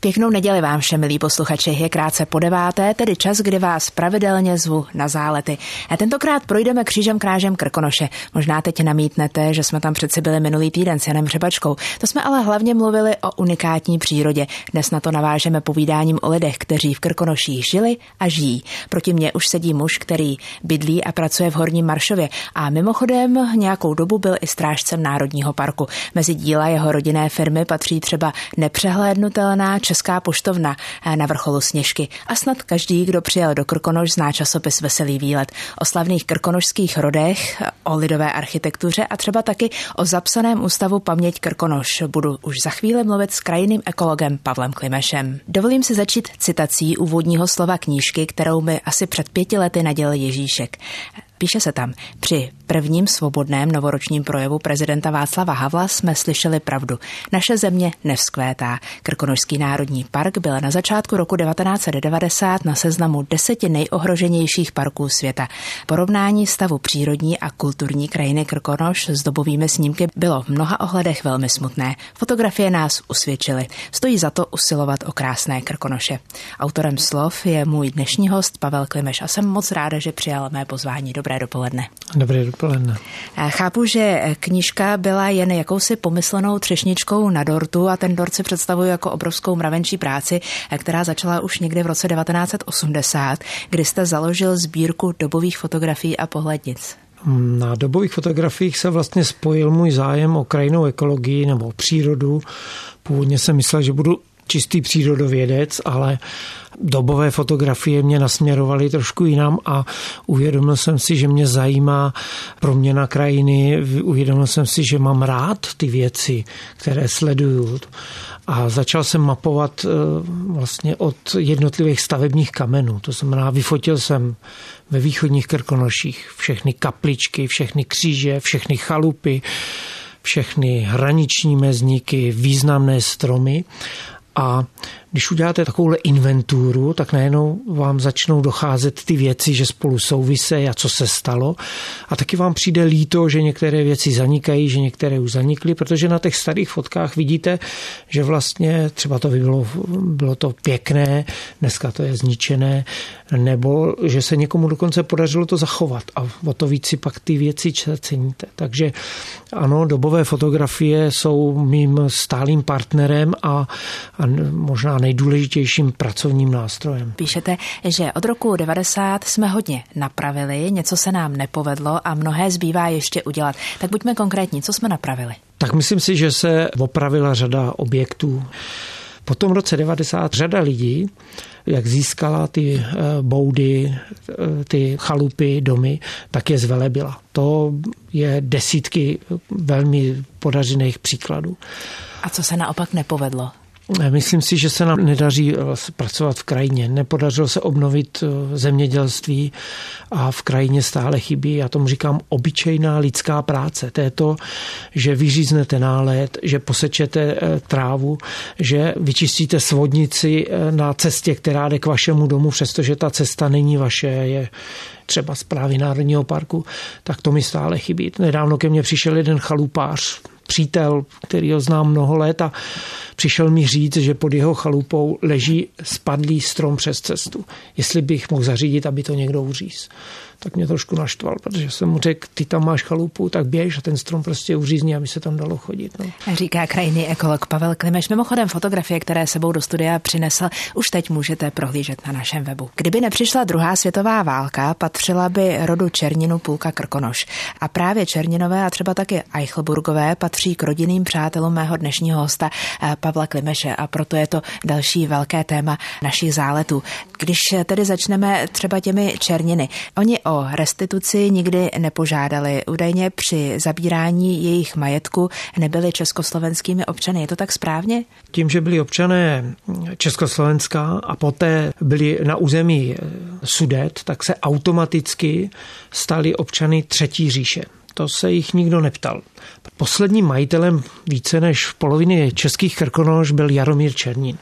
Pěknou neděli vám všem, milí posluchači, je krátce po 9, tedy čas, kdy vás pravidelně zvu na zálety. A tentokrát projdeme křížem krážem Krkonoše. Možná teď namítnete, že jsme tam přeci byli minulý týden s Janem Řepačkou. To jsme ale hlavně mluvili o unikátní přírodě. Dnes na to navážeme povídáním o lidech, kteří v Krkonoších žili a žijí. Proti mně už sedí muž, který bydlí a pracuje v Horním Maršově a mimochodem nějakou dobu byl i strážcem Národního parku. Mezi díla jeho rodinné firmy patří třeba nepřehlédnutelná Česká poštovna na vrcholu Sněžky. A snad každý, kdo přijel do Krkonoš, zná časopis Veselý výlet. O slavných krkonošských rodech, o lidové architektuře a třeba taky o zapsaném ústavu Paměť Krkonoš budu už za chvíli mluvit s krajinným ekologem Pavlem Klimešem. Dovolím si začít citací úvodního slova knížky, kterou mi asi před 5 lety nadělil Ježíšek. Píše se tam: při prvním svobodném novoročním projevu prezidenta Václava Havla jsme slyšeli pravdu. Naše země nevzkvétá. Krkonošský národní park byl na začátku roku 1990 na seznamu 10 nejohroženějších parků světa. Porovnání stavu přírodní a kulturní krajiny Krkonoš s dobovými snímky bylo v mnoha ohledech velmi smutné. Fotografie nás usvědčily. Stojí za to usilovat o krásné Krkonoše. Autorem slov je můj dnešní host Pavel Klimeš a jsem moc ráda, že přijal mé pozvání. Dobré dopoledne. Dobré dopoledne. Chápu, že knížka byla jen jakousi pomyslenou třešničkou na dortu a ten dort si představuji jako obrovskou mravenčí práci, která začala už někdy v roce 1980, kdy jste založil sbírku dobových fotografií a pohlednic. Na dobových fotografiích se vlastně spojil můj zájem o krajinnou ekologii nebo o přírodu. Původně jsem myslel, že budu čistý přírodovědec, ale dobové fotografie mě nasměrovaly trošku jinam a uvědomil jsem si, že mě zajímá proměna krajiny, uvědomil jsem si, že mám rád ty věci, které sleduju. A začal jsem mapovat vlastně od jednotlivých stavebních kamenů. To znamená, vyfotil jsem ve východních Krkonoších všechny kapličky, všechny kříže, všechny chalupy, všechny hraniční mezníky, významné stromy. A když uděláte takovouhle inventuru, tak najednou vám začnou docházet ty věci, že spolu souvisejí a co se stalo. A taky vám přijde líto, že některé věci zanikají, že některé už zanikly, protože na těch starých fotkách vidíte, že vlastně třeba to bylo to pěkné, dneska to je zničené, nebo že se někomu dokonce podařilo to zachovat a o to víc si pak ty věci ceníte. Takže ano, dobové fotografie jsou mým stálým partnerem a možná nejdůležitějším pracovním nástrojem. Píšete, že od roku 90 jsme hodně napravili, něco se nám nepovedlo a mnohé zbývá ještě udělat. Tak buďme konkrétní, co jsme napravili? Tak myslím si, že se opravila řada objektů. Po tom roce 90 řada lidí, jak získala ty boudy, ty chalupy, domy, tak je zvelebila. To je desítky velmi podařených příkladů. A co se naopak nepovedlo? Myslím si, že se nám nedaří pracovat v krajině. Nepodařilo se obnovit zemědělství a v krajině stále chybí, já tomu říkám, obyčejná lidská práce. To je to, že vyříznete nálet, že posečete trávu, že vyčistíte svodnici na cestě, která jde k vašemu domu, přestože ta cesta není vaše, je třeba správy Národního parku, tak to mi stále chybí. Nedávno ke mně přišel jeden chalupář, přítel, který ho znám mnoho let a přišel mi říct, že pod jeho chalupou leží spadlý strom přes cestu. Jestli bych mohl zařídit, aby to někdo uříz. Tak mě trošku naštval, protože jsem mu řekl, ty tam máš chalupu, tak běž a ten strom prostě uřízní, aby se tam dalo chodit. No. Říká krajinný ekolog Pavel Klimeš. Mimochodem fotografie, které sebou do studia přinesl, už teď můžete prohlížet na našem webu. Kdyby nepřišla druhá světová válka, patřila by rodu Černinu půlka Krkonoš. A právě Černinové a třeba taky Eichelburgové patří k rodinným přátelům mého dnešního hosta Pavla Klimeše a proto je to další velké téma našich záletů. Když tedy začneme třeba těmi Černiny, oni o restituci nikdy nepožádali. Údajně při zabírání jejich majetku nebyli československými občany. Je to tak správně? Tím, že byli občané Československa a poté byli na území Sudet, tak se automaticky stali občany Třetí říše. To se jich nikdo neptal. Posledním majitelem více než v polovině českých Krkonoš byl Jaromír Černin.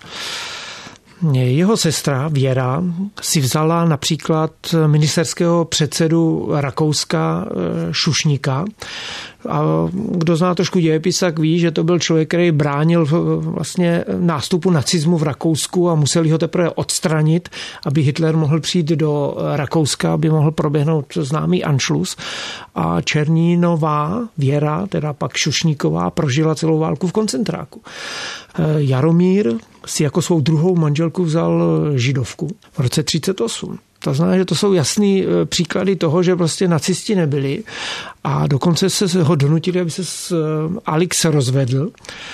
Jeho sestra Věra si vzala například ministerského předsedu Rakouska Šušníka A kdo zná trošku dějepis, tak ví, že to byl člověk, který bránil vlastně nástupu nacismu v Rakousku a museli ho teprve odstranit, aby Hitler mohl přijít do Rakouska, aby mohl proběhnout známý Anschluss. A Černínová Věra, teda pak Šušníková, prožila celou válku v koncentráku. Jaromír si jako svou druhou manželku vzal Židovku v roce 1938. To znamená, že to jsou jasný příklady toho, že prostě nacisti nebyli a dokonce se ho donutili, aby se s Alix rozvedl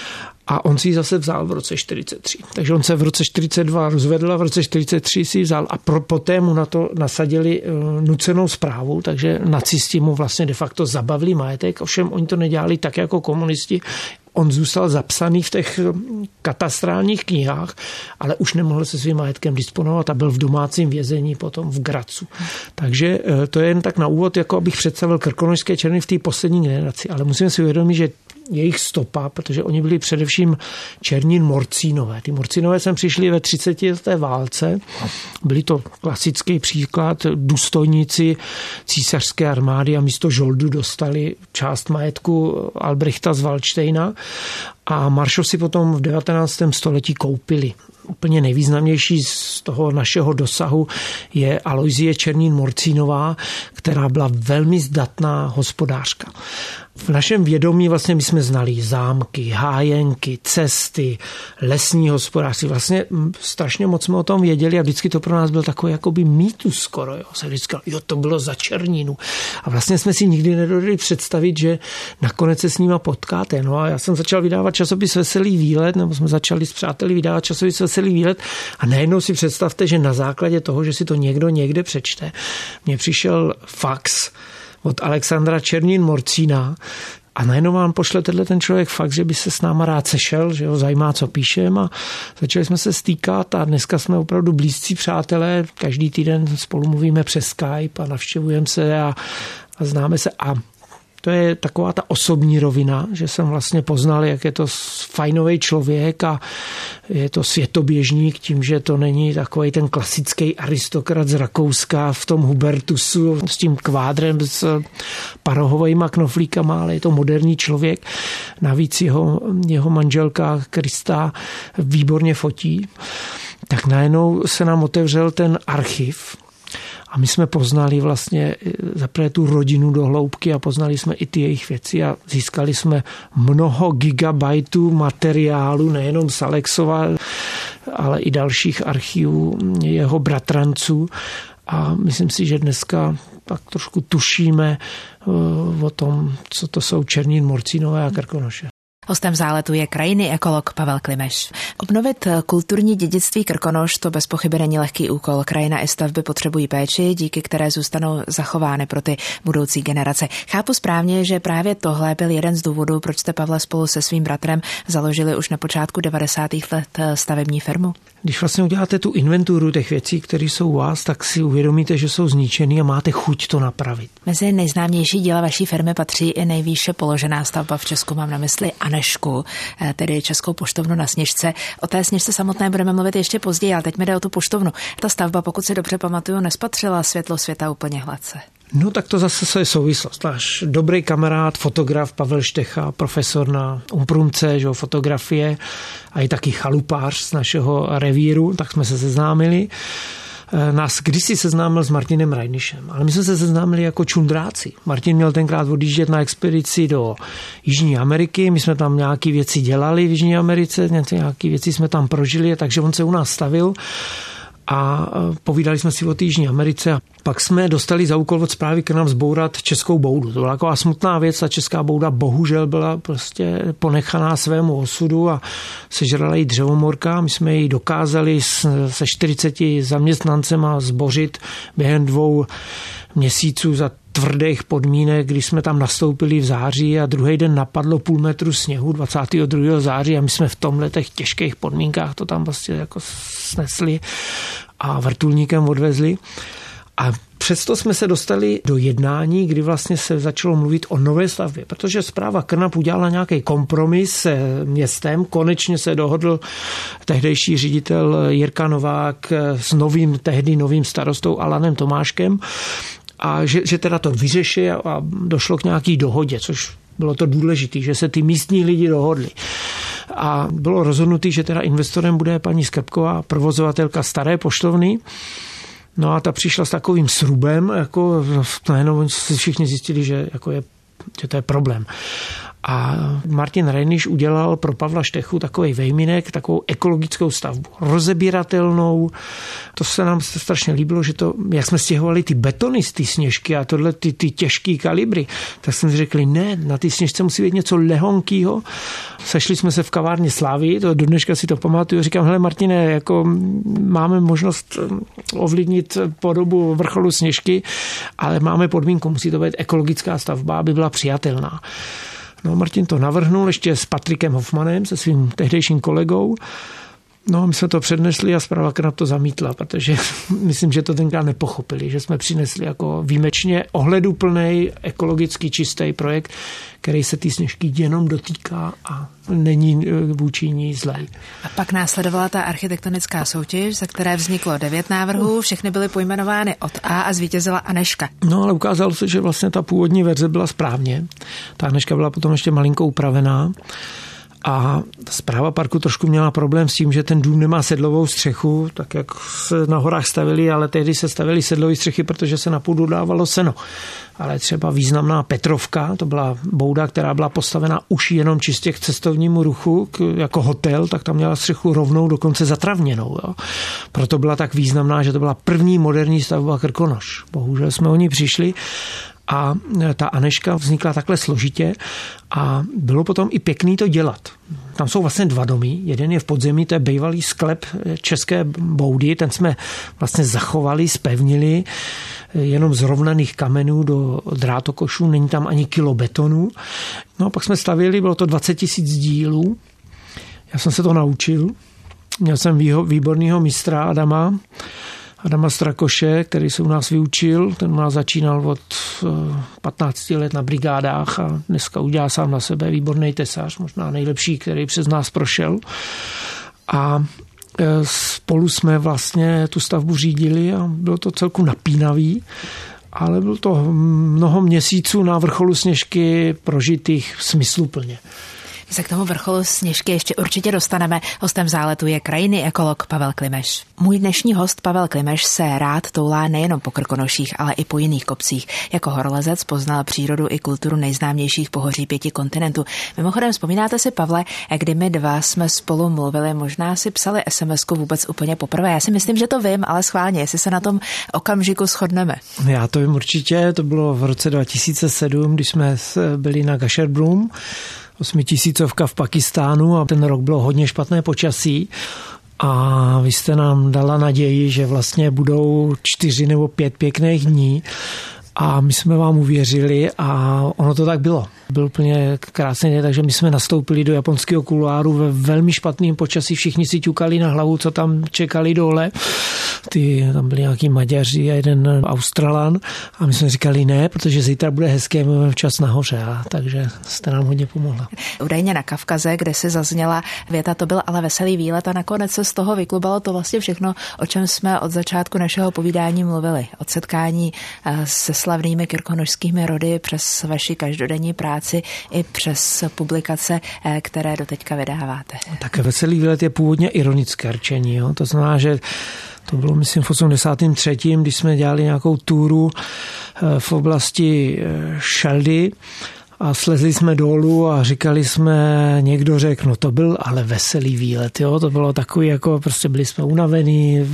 a on si ji zase vzal v roce 1943. Takže on se v roce 1942 rozvedl a v roce 1943 si ji vzal a poté mu na to nasadili nucenou správu, takže nacisti mu vlastně de facto zabavili majetek, ovšem oni to nedělali tak jako komunisti. On zůstal zapsaný v těch katastrálních knihách, ale už nemohl se svým majetkem disponovat a byl v domácím vězení potom v Gracu. Takže to je jen tak na úvod, jako abych představil krkonošské černy v té poslední generaci. Ale musíme si uvědomit, že jejich stopa, protože oni byli především Černín Morcínové. Ty Morcínové sem přišli ve 30. válce. Byli to klasický příklad, důstojníci císařské armády a místo žoldu dostali část majetku Albrechta z Valdštejna a Maršov si potom v 19. století koupili. Úplně nejvýznamnější z toho našeho dosahu je Aloizie Černín Morcínová, která byla velmi zdatná hospodářka. V našem vědomí vlastně my jsme znali zámky, hájenky, cesty, lesní hospodářství. Vlastně strašně moc jsme o tom věděli a vždycky to pro nás byl takový jakoby mýtus skoro. Se vždycky, to bylo za Černínu. A vlastně jsme si nikdy nedovedli představit, že nakonec se s nima potkáte. No a já jsem začal vydávat časopis Veselý výlet, nebo jsme začali s přáteli vydávat časopis Veselý výlet a najednou si představte, že na základě toho, že si to někdo někde přečte, mně přišel fax od Alexandra Černín Morcína a najednou vám pošle ten člověk fakt, že by se s náma rád sešel, že ho zajímá, co píšem a začali jsme se stýkat a dneska jsme opravdu blízcí přátelé, každý týden spolu mluvíme přes Skype a navštěvujeme se a známe se a to je taková ta osobní rovina, že jsem vlastně poznal, jak je to fajnový člověk a je to světoběžník tím, že to není takový ten klasický aristokrat z Rakouska v tom Hubertusu s tím kvádrem s parohovejma knoflíkama, ale je to moderní člověk. Navíc jeho manželka Krista výborně fotí. Tak najednou se nám otevřel ten archiv. A my jsme poznali vlastně zaprvé tu rodinu do hloubky a poznali jsme i ty jejich věci a získali jsme mnoho gigabajtů materiálu, nejenom z Alexova, ale i dalších archivů jeho bratranců. A myslím si, že dneska tak trošku tušíme o tom, co to jsou Černín Morcínové a Krkonoše. Hostem Záletu je krajinný ekolog Pavel Klimeš. Obnovit kulturní dědictví Krkonoš to bez pochyby není lehký úkol. Krajina i stavby potřebují péči, díky které zůstanou zachovány pro ty budoucí generace. Chápu správně, že právě tohle byl jeden z důvodů, proč jste, Pavle, spolu se svým bratrem založili už na počátku 90. let stavební firmu? Když vlastně uděláte tu inventuru těch věcí, které jsou u vás, tak si uvědomíte, že jsou zničený a máte chuť to napravit. Mezi nejznámější díla vaší firmy patří i nejvýše položená stavba v Česku, mám na mysli Anežku, tedy Českou poštovnu na Sněžce. O té Sněžce samotné budeme mluvit ještě později, ale teď mi jde o tu poštovnu. Ta stavba, pokud si dobře pamatuju, nespatřila světlo světa úplně hladce. No tak to zase je souvislost. Náš dobrý kamarád, fotograf Pavel Štecha, profesor na Umprumce, že fotografie a i taky chalupář z našeho revíru, tak jsme se seznámili. Nás kdysi seznámil s Martinem Rajnišem, ale my jsme se seznámili jako čundráci. Martin měl tenkrát odjíždět na expedici do Jižní Ameriky, my jsme tam nějaké věci dělali v Jižní Americe, nějaké věci jsme tam prožili, takže on se u nás stavil a povídali jsme si o té Jižní Americe a pak jsme dostali za úkol od správy k nám zbourat českou boudu. To byla taková smutná věc, ta česká bouda bohužel byla prostě ponechaná svému osudu a sežrala jí dřevomorka. My jsme ji dokázali se 40 zaměstnancema zbořit během 2 měsíců za tvrdých podmínek, když jsme tam nastoupili v září a druhý den napadlo 0,5 metru sněhu 22. září a my jsme v tomhle těch těžkých podmínkách to tam prostě jako snesli a vrtulníkem odvezli. A přesto jsme se dostali do jednání, kdy vlastně se začalo mluvit o nové stavbě, protože správa KRNAP udělala nějaký kompromis se městem, konečně se dohodl tehdejší ředitel Jirka Novák s tehdy novým starostou Alanem Tomáškem, a že teda to vyřeší a došlo k nějaký dohodě, což Bylo to důležité, že se ty místní lidi dohodli. A bylo rozhodnuté, že teda investorem bude paní Skrbková, provozovatelka staré poštovny. No a ta přišla s takovým srubem, jako najednou si všichni zjistili, že to je problém. A Martin Reiniš udělal pro Pavla Štechu takový vejminek, takovou ekologickou stavbu, rozebíratelnou. To se nám strašně líbilo, že to, jak jsme stěhovali ty betony z ty Sněžky a tohle ty těžký kalibry, tak jsme si řekli, ne, na ty Sněžce musí být něco lehonkýho. Sešli jsme se v kavárně Slávy, to do dneška si to pamatuju, říkám, hele Martine, jako máme možnost ovlivnit podobu vrcholu Sněžky, ale máme podmínku, musí to být ekologická stavba, aby byla přijatelná. No, Martin to navrhnul ještě s Patrikem Hoffmanem, se svým tehdejším kolegou. No, my jsme to přednesli a správa Knap to zamítla, protože myslím, že to tenkrát nepochopili, že jsme přinesli jako výjimečně ohleduplnej, ekologicky čistý projekt, který se ty Sněžky jenom dotýká a není vůči ní zlej. A pak následovala ta architektonická soutěž, za které vzniklo 9 návrhů, všechny byly pojmenovány od A zvítězila Anežka. No, ale ukázalo se, že vlastně ta původní verze byla správně. Ta Anežka byla potom ještě malinko upravená. A správa parku trošku měla problém s tím, že ten dům nemá sedlovou střechu, tak jak se na horách stavili, ale tehdy se stavili sedlové střechy, protože se na půdu dávalo seno. Ale třeba významná Petrovka, to byla bouda, která byla postavena už jenom čistě k cestovnímu ruchu, jako hotel, tak tam měla střechu rovnou, dokonce zatravněnou. Jo. Proto byla tak významná, že to byla první moderní stavba Krkonoš. Bohužel jsme o ní přišli. A ta Anežka vznikla takhle složitě a bylo potom i pěkný to dělat. Tam jsou vlastně 2 domy. Jeden je v podzemí, to je bývalý sklep české boudy, ten jsme vlastně zachovali, zpevnili, jenom z rovnaných kamenů do drátokošů, není tam ani kilo betonu. No a pak jsme stavěli, bylo to 20 000 dílů. Já jsem se to naučil. Měl jsem výborného mistra Adama Strakoše, který se u nás vyučil. Ten u nás začínal od 15 let na brigádách a dneska udělá sám na sebe výborný tesař, možná nejlepší, který přes nás prošel. A spolu jsme vlastně tu stavbu řídili a bylo to celku napínavý, ale bylo to mnoho měsíců na vrcholu Sněžky prožitých smysluplně. My se k tomu vrcholu Sněžky ještě určitě dostaneme. Hostem Záletu je krajinný ekolog Pavel Klimeš. Můj dnešní host Pavel Klimeš se rád toulá nejenom po Krkonoších, ale i po jiných kopcích. Jako horolezec poznal přírodu i kulturu nejznámějších pohoří 5 kontinentů. Mimochodem, vzpomínáte si, Pavle, kdy my 2 jsme spolu mluvili, možná si psali SMS-ku vůbec úplně poprvé. Já si myslím, že to vím, ale schválně, jestli se na tom okamžiku shodneme. Já to vím určitě, to bylo v roce 2007, když jsme byli na Gasherbrum, 8000 v Pakistánu a ten rok bylo hodně špatné počasí a vy jste nám dala naději, že vlastně budou 4 nebo 5 pěkných dní a my jsme vám uvěřili a ono to tak bylo. Byl úplně krásný, takže my jsme nastoupili do japonského kuloáru ve velmi špatném počasí, všichni si ťukali na hlavu, co tam čekali dole. Tam byli nějaký Maďaři a jeden Australan a my jsme říkali ne, protože zítra bude hezké, máme včas nahoře, takže jste nám hodně pomohla. Údajně na Kavkaze, kde se zazněla věta, to byl ale veselý výlet a nakonec se z toho vyklubalo to vlastně všechno, o čem jsme od začátku našeho povídání mluvili. Od setkání se slavnými krkonošskými rody přes vaši každodenní práci i přes publikace, které doteďka vydáváte. Tak veselý výlet je původně ironické rčení, jo? To znamená, že to bylo, myslím, v 83., když jsme dělali nějakou túru v oblasti Šaldy a slezli jsme dolů a říkali jsme, někdo řekl, no to byl ale veselý výlet, jo, to bylo takový, jako prostě byli jsme unavení,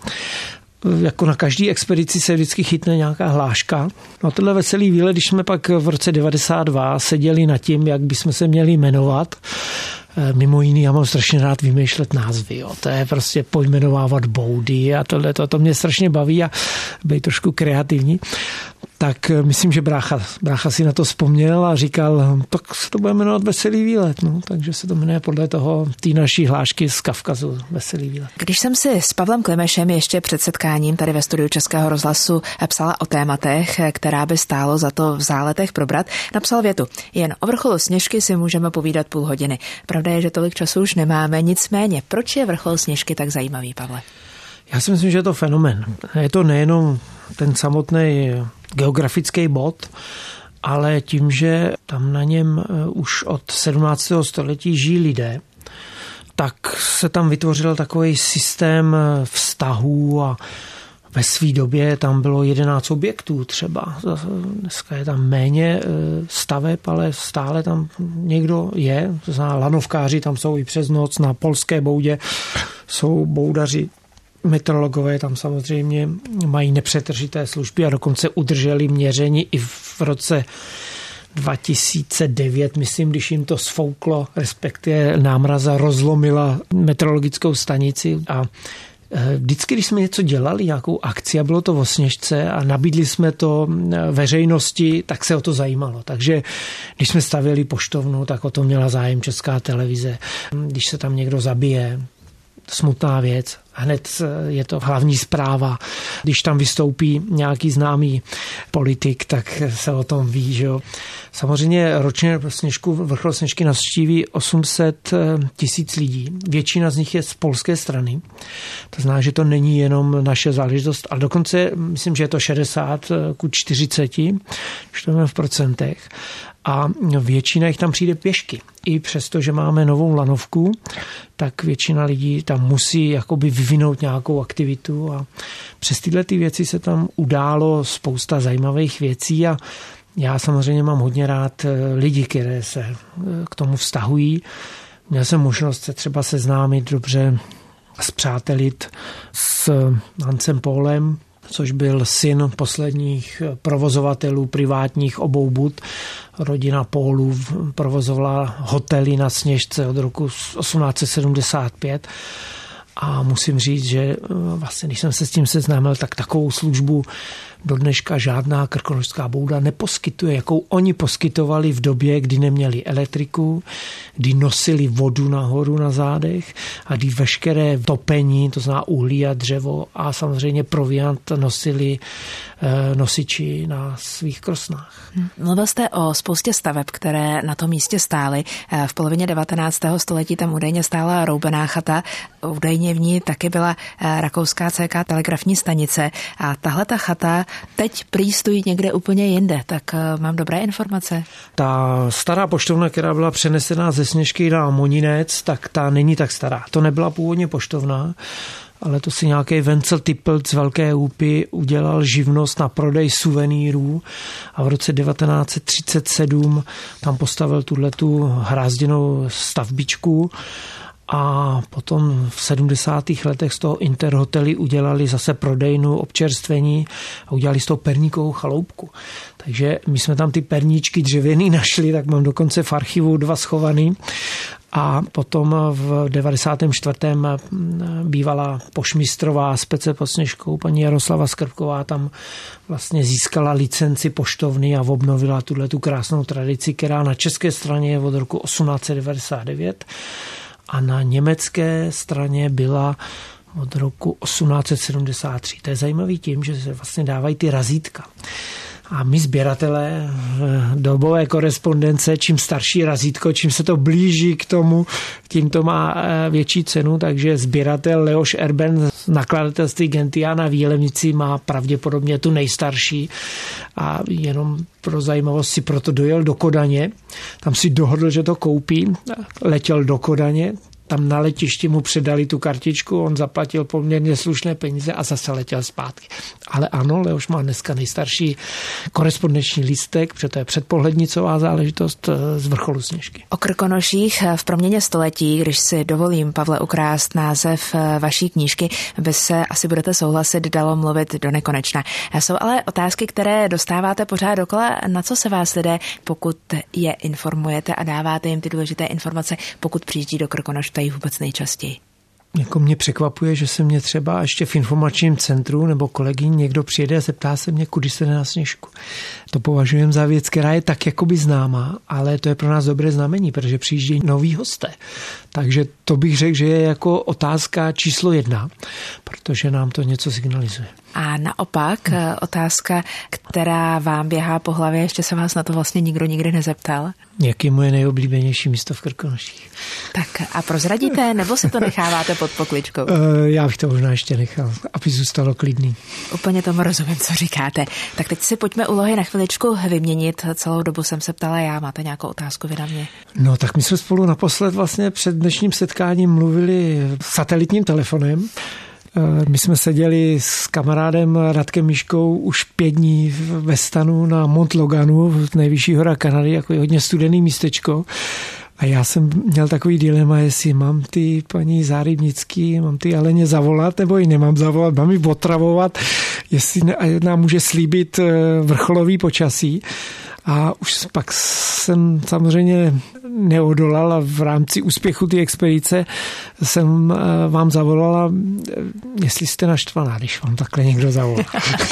jako na každý expedici se vždycky chytne nějaká hláška. No tohle veselý výlet, když jsme pak v roce 92 seděli nad tím, jak bychom se měli jmenovat, mimo jiný, já mám strašně rád vymýšlet názvy. Jo. To je prostě pojmenovávat boudy a tohle, to mě strašně baví a být trošku kreativní. Tak myslím, že brácha si na to vzpomněl a říkal, tak se to bude jmenovat Veselý výlet. No, takže se to jmenuje podle toho té naší hlášky z Kavkazu Veselý výlet. Když jsem si s Pavlem Klimešem ještě před setkáním tady ve studiu Českého rozhlasu psala o tématech, která by stálo za to v Záletech probrat, napsal větu. Jen o vrcholu Sněžky si můžeme povídat půl hodiny. Pravda je, že tolik času už nemáme, nicméně proč je vrchol Sněžky tak zajímavý, Pavle? Já si myslím, že je to fenomén. Je to nejenom ten samotný geografický bod, ale tím, že tam na něm už od 17. století žijí lidé, tak se tam vytvořil takový systém vztahů a ve své době tam bylo 11 objektů třeba. Dneska je tam méně staveb, ale stále tam někdo je. To znamená, lanovkáři tam jsou i přes noc, na polské boudě jsou boudaři. Meteorologové tam samozřejmě mají nepřetržité služby a dokonce udrželi měření i v roce 2009, myslím, když jim to sfouklo, respektive námraza rozlomila meteorologickou stanici a vždycky, když jsme něco dělali, nějakou akci a bylo to o Sněžce a nabídli jsme to veřejnosti, tak se o to zajímalo. Takže když jsme stavěli poštovnu, tak o to měla zájem Česká televize. Když se tam někdo zabije, smutná věc, hned je to hlavní zpráva. Když tam vystoupí nějaký známý politik, tak se o tom ví. Že jo. Samozřejmě ročně vrchol Sněžky navštíví 800 000 lidí. Většina z nich je z polské strany. To znamená, že to není jenom naše záležitost, ale dokonce myslím, že je to 60:40, když to máme v procentech. A většina jich tam přijde pěšky. I přesto, že máme novou lanovku, tak většina lidí tam musí jakoby vyvinout nějakou aktivitu a přes tyhle ty věci se tam událo spousta zajímavých věcí a já samozřejmě mám hodně rád lidi, které se k tomu vztahují. Měl jsem možnost se třeba seznámit dobře, spřátelit s Hansem Pohlem, což byl syn posledních provozovatelů privátních obou bud. Rodina Pohlů provozovala hotely na Sněžce od roku 1875. A musím říct, že vlastně, když jsem se s tím seznámil, tak takovou službu do dneška žádná krkonošská bouda neposkytuje, jakou oni poskytovali v době, kdy neměli elektriku, kdy nosili vodu nahoru na zádech a kdy veškeré topení, to znamená uhlí a dřevo a samozřejmě proviant nosili nosiči na svých krosnách. Mluvil jste o spoustě staveb, které na tom místě stály. V polovině 19. století tam údajně stála roubená chata, údajně v ní taky byla rakouská CK telegrafní stanice a tahle ta chata teď prý stojí někde úplně jinde, tak mám dobré informace. Ta stará poštovna, která byla přenesená ze Sněžky na Moninec, tak ta není tak stará. To nebyla původně poštovna, ale to si nějaký Vencel Tippelt z Velké Úpy udělal živnost na prodej suvenýrů a v roce 1937 tam postavil tuhletu hrázděnou stavbičku a potom v 70. letech z toho Interhotely udělali zase prodejnu občerstvení a udělali z toho perníkovou chaloupku. Takže my jsme tam ty perníčky dřevěný našli, tak mám dokonce v archivu 2 schovaný. A potom v 94. bývalá pošmistrová spece pod Sněžkou, paní Jaroslava Skrbková, tam vlastně získala licenci poštovny a obnovila tu krásnou tradici, která na české straně je od roku 1899 a na německé straně byla od roku 1873. To je zajímavý tím, že se vlastně dávají ty razítka. A my sběratelé dobové korespondence, čím starší razítko, čím se to blíží k tomu, tím to má větší cenu, takže sběratel Leoš Erben z nakladatelství Gentiana v Jilemnici má pravděpodobně tu nejstarší a jenom pro zajímavost si proto dojel do Kodaně, tam si dohodl, že to koupí, letěl do Kodaně, tam na letišti mu předali tu kartičku, on zaplatil poměrně slušné peníze a zase letěl zpátky. Ale ano, Leoš má dneska nejstarší korespondenční lístek, protože to je předpohlednicová záležitost z vrcholu Sněžky. O Krkonoších v proměně století, když si dovolím, Pavle, ukrást název vaší knížky, by se, asi budete souhlasit, dalo mluvit do nekonečna. Jsou ale otázky, které dostáváte pořád dokola. Na co se vás lidé, pokud je informujete a dáváte jim ty důležité informace, pokud přijíždí do Krkonoš, ptají vůbec nejčastěji? Jako mě překvapuje, že se mě třeba ještě v informačním centru nebo kolegyň někdo přijede a zeptá se mě, kudy se jde na Sněžku. To považujeme za věc, která je tak jakoby známá, ale to je pro nás dobré znamení, protože přijíždějí noví hosté. Takže to bych řekl, že je jako otázka číslo 1, protože nám to něco signalizuje. A naopak otázka, která vám běhá po hlavě, ještě se vás na to vlastně nikdo nikdy nezeptal. Jaký je moje nejoblíbenější místo v Krkonoších? Tak a prozradíte, nebo si to necháváte pod pokličkou? Já bych to možná ještě nechal, aby zůstalo klidný. Úplně tomu rozumím, co říkáte. Tak teď si pojďme úlohy na chviličku vyměnit. Celou dobu jsem se ptala já. Máte nějakou otázku vy na mě? No tak my jsme spolu naposled vlastně před dnešním setkáním mluvili satelitním telefonem. My jsme seděli s kamarádem Radkem Miškou už 5 dní ve stanu na Mont Loganu, nejvyšší hora Kanady, jako hodně studený místečko. A já jsem měl takový dilema, jestli mám ty paní Zárybnický, mám ty Aleně zavolat, nebo ji nemám zavolat, mám ji otravovat, jestli nám může slíbit vrcholový počasí. A už pak jsem samozřejmě neodolal a v rámci úspěchu té expedice jsem vám zavolala, jestli jste naštvaná, když vám takhle někdo zavolá.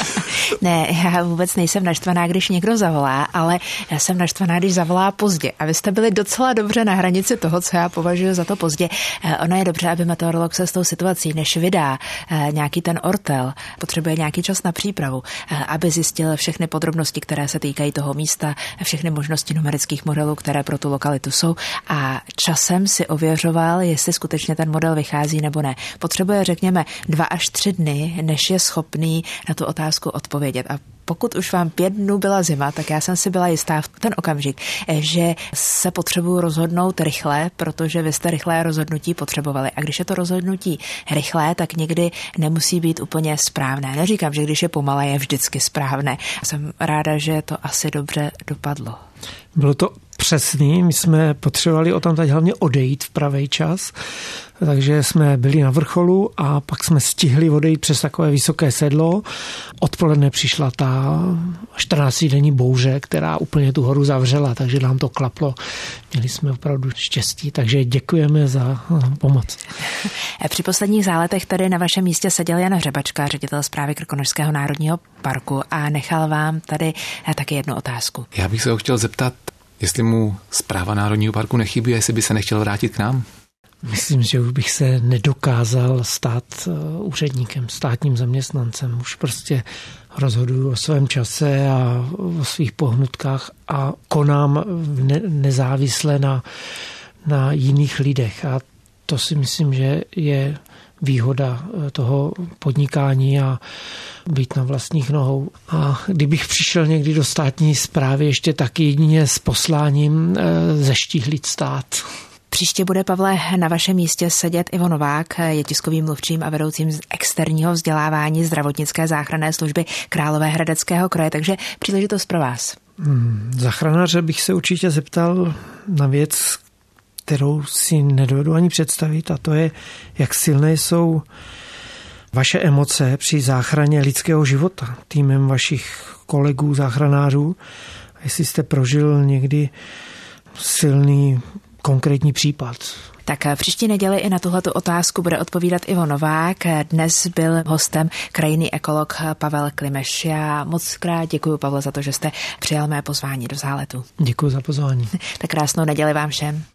Ne, já vůbec nejsem naštvaná, když někdo zavolá, ale já jsem naštvaná, když zavolá pozdě. A vy jste byli docela dobře na hranici toho, co já považuji za to pozdě. Ono je dobře, aby meteorolog se s tou situací, než vydá nějaký ten ortel, potřebuje nějaký čas na přípravu, aby zjistil všechny podrobnosti, které se týkají toho místa, všechny možnosti numerických modelů, které pro tu lokalitu jsou, a časem si ověřoval, jestli skutečně ten model vychází nebo ne. Potřebuje, řekněme, 2 až 3 dny, než je schopný na tu otázku odpovědět. A pokud už vám 5 dnů byla zima, tak já jsem si byla jistá v ten okamžik, že se potřebuju rozhodnout rychle, protože vy jste rychlé rozhodnutí potřebovali. A když je to rozhodnutí rychlé, tak někdy nemusí být úplně správné. Neříkám, že když je pomalé, je vždycky správné. Jsem ráda, že to asi dobře dopadlo. Bylo to přesný, my jsme potřebovali odtamtud hlavně odejít v pravý čas, takže jsme byli na vrcholu a pak jsme stihli odejít přes takové vysoké sedlo. Odpoledne přišla ta 14denní bouře, která úplně tu horu zavřela, takže nám to klaplo. Měli jsme opravdu štěstí, takže děkujeme za pomoc. Při posledních záletech tady na vašem místě seděl Jan Hřebačka, ředitel správy Krkonošského národního parku, a nechal vám tady taky jednu otázku. Já bych se ho chtěl zeptat, jestli mu správa Národního parku nechybí, jestli by se nechtěl vrátit k nám? Myslím, že už bych se nedokázal stát úředníkem, státním zaměstnancem. Už prostě rozhoduju o svém čase a o svých pohnutkách a konám nezávisle na jiných lidech. A to si myslím, že je výhoda toho podnikání a být na vlastních nohou. A kdybych přišel někdy do státní správy, ještě taky jedině s posláním zeštíhlit stát. Příště bude, Pavle, na vašem místě sedět Ivo Novák, je tiskovým mluvčím a vedoucím externího vzdělávání zdravotnické záchranné služby Královéhradeckého kraje, takže příležitost pro vás. Záchranáře bych se určitě zeptal na věc, kterou si nedovedu ani představit, a to je, jak silné jsou vaše emoce při záchraně lidského života týmem vašich kolegů záchranářů. Jestli jste prožil někdy silný konkrétní případ. Tak příští neděli i na tuhletu otázku bude odpovídat Ivo Novák. Dnes byl hostem krajinný ekolog Pavel Klimeš. Já moc krát děkuji, Pavle, za to, že jste přijal mé pozvání do záletu. Děkuji za pozvání. Tak krásnou neděli vám všem.